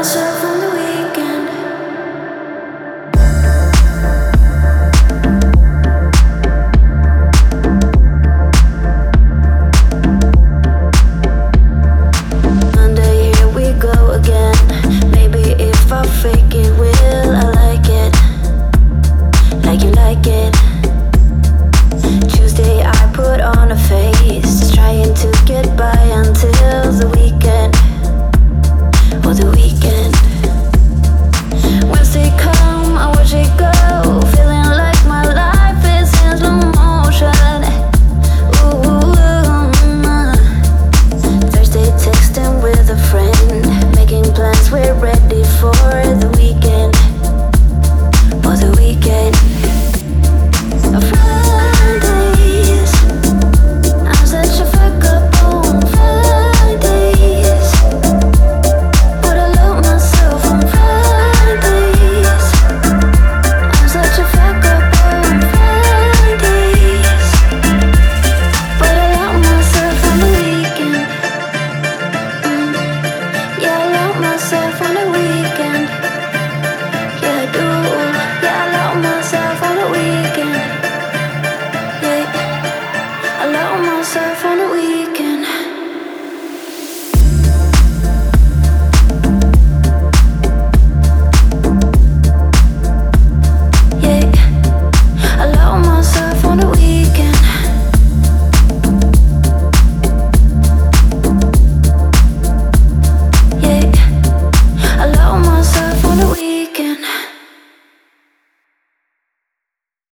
myself on the weekend. Monday, here we go again. Maybe if I fake it, will I like it? Like you like it. Tuesday, I put on a face, just trying to get by until the weekend. Or the weekend. Wednesday come, I watch it go, feeling like my life is in slow motion. Ooh, Thursday texting with a friend, making plans, we're ready for the weekend. Or the weekend. Fridays, I'm such a fuck up on Fridays. But I love myself on Fridays. I'm such a fuck up on Fridays. But I love myself on the weekend. Yeah, I love myself on the weekend.